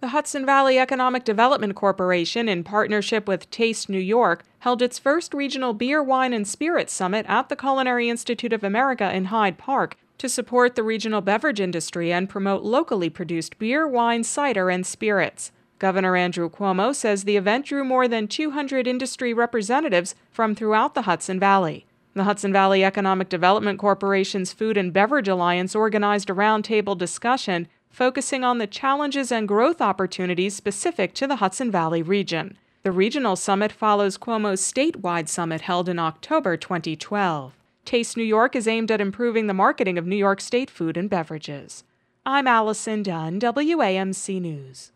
The Hudson Valley Economic Development Corporation, in partnership with Taste New York, held its first regional beer, wine, and spirits summit at the Culinary Institute of America in Hyde Park to support the regional beverage industry and promote locally produced beer, wine, cider, and spirits. Governor Andrew Cuomo says the event drew more than 200 industry representatives from throughout the Hudson Valley. The Hudson Valley Economic Development Corporation's Food and Beverage Alliance organized a roundtable discussion focusing on the challenges and growth opportunities specific to the Hudson Valley region. The regional summit follows Cuomo's statewide summit held in October 2012. Taste New York is aimed at improving the marketing of New York State food and beverages. I'm Allison Dunn, WAMC News.